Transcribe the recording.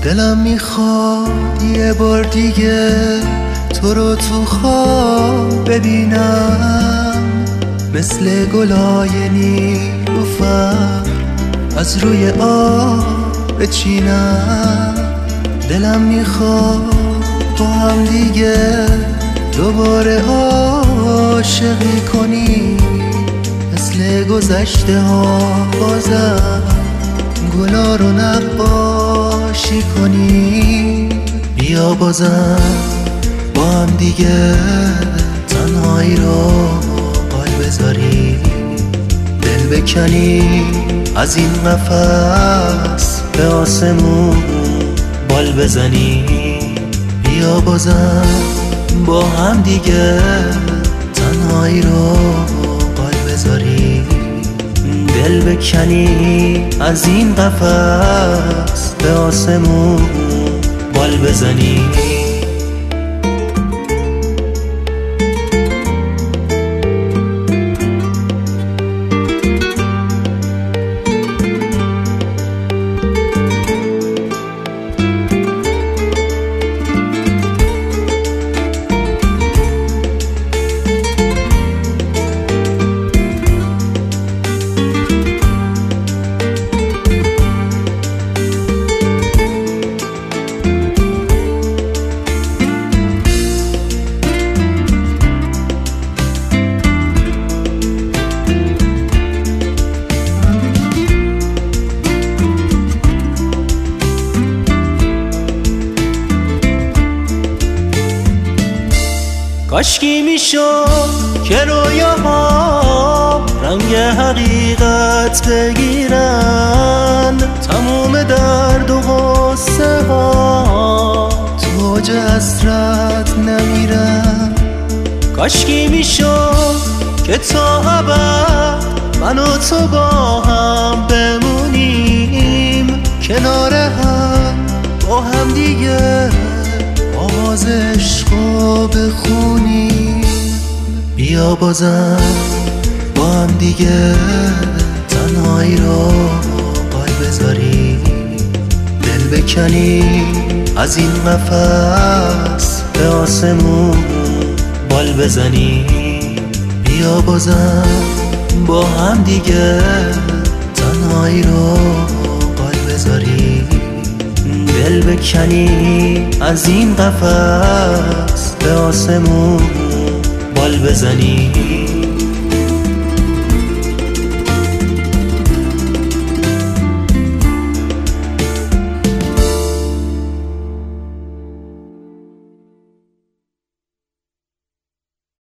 دلم میخواد یه بار دیگه تو رو تو خواب ببینم، مثل گلای نیلوفر از روی آب بچینم. دلم میخواد با هم دیگه دوباره عاشقی کنی، مثل گذشته ها بازم گلا رو نقاشی کنی. بیا بازم با هم دیگه تنهایی رو قال بذاری، دل بکنی از این قفس به آسمون بال بزنی. بیا بازم با هم دیگه تنهایی رو قال بذاری، دل بکنی از این قفس به آسمون بال بزنی. کاشکی میشد که رویاها رنگ حقیقت بگیرن، تموم درد و غصه ها توج حسرت نمیرن. کاشکی میشد که تا ابد من و تو با هم بمونیم، کنار هم با هم دیگه آواز عشقو بخونیم. بیا بازم با هم دیگه تنهایی رو قال بذاری، دل بکنی از این قفس به آسمون بال بزنی. بیا بازم با هم دیگه تنهایی رو قال بذاری، دل بکنی از این قفس به آسمون بال بزنی.